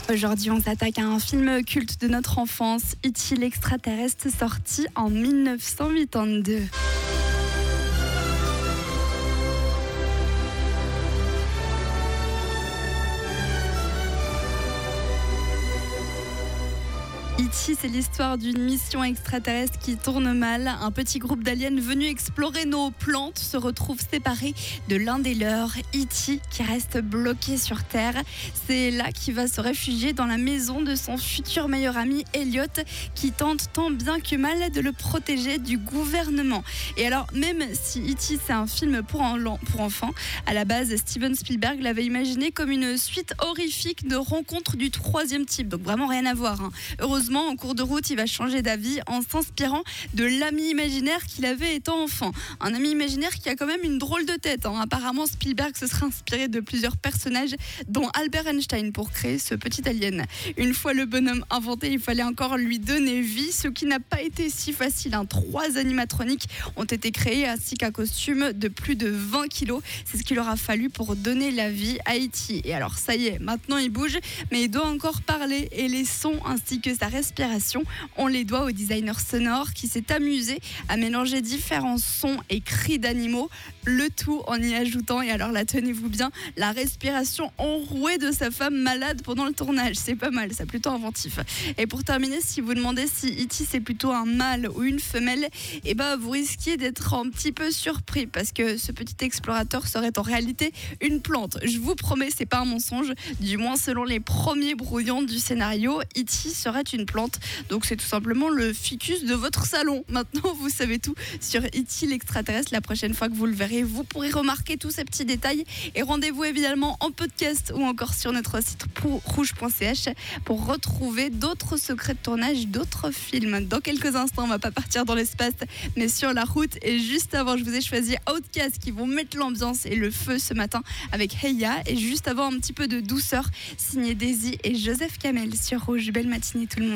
Aujourd'hui, on s'attaque à un film culte de notre enfance, E.T. l'extraterrestre, sorti en 1982. E.T., c'est l'histoire d'une mission extraterrestre qui tourne mal. Un petit groupe d'aliens venus explorer nos plantes se retrouve séparé de l'un des leurs, E.T., qui reste bloqué sur Terre. C'est là qu'il va se réfugier dans la maison de son futur meilleur ami, Elliot, qui tente tant bien que mal de le protéger du gouvernement. Et alors, même si E.T. c'est un film pour enfants, à la base, Steven Spielberg l'avait imaginé comme une suite horrifique de Rencontres du troisième type. Donc vraiment rien à voir, hein. Heureusement, en cours de route, il va changer d'avis en s'inspirant de l'ami imaginaire qu'il avait étant enfant. Un ami imaginaire qui a quand même une drôle de tête, hein. Apparemment, Spielberg se serait inspiré de plusieurs personnages, dont Albert Einstein, pour créer ce petit alien. Une fois le bonhomme inventé, il fallait encore lui donner vie, ce qui n'a pas été si facile, hein. 3 animatroniques ont été créés, ainsi qu'un costume de plus de 20 kilos. C'est ce qu'il aura fallu pour donner la vie à E.T. Et alors, ça y est, maintenant il bouge, mais il doit encore parler, et les sons ainsi que sa respiration, on les doit au designer sonore qui s'est amusé à mélanger différents sons et cris d'animaux, le tout en y ajoutant, et alors là tenez-vous bien, la respiration enrouée de sa femme malade pendant le tournage. C'est pas mal, c'est plutôt inventif. Et pour terminer, si vous demandez si E.T. c'est plutôt un mâle ou une femelle, et vous risquiez d'être un petit peu surpris parce que ce petit explorateur serait en réalité une plante. Je vous promets, c'est pas un mensonge, du moins selon les premiers brouillons du scénario, E.T. serait une plante. Donc c'est tout simplement le ficus de votre salon. Maintenant, vous savez tout sur E.T. l'extraterrestre. La prochaine fois que vous le verrez, vous pourrez remarquer tous ces petits détails. Et rendez-vous évidemment en podcast ou encore sur notre site rouge.ch pour retrouver d'autres secrets de tournage, d'autres films. Dans quelques instants, on va pas partir dans l'espace, mais sur la route. Et juste avant, je vous ai choisi Outkast qui vont mettre l'ambiance et le feu ce matin avec Heya. Et juste avant, un petit peu de douceur, signé Daisy et Joseph Kamel sur Rouge. Belle matinée tout le monde.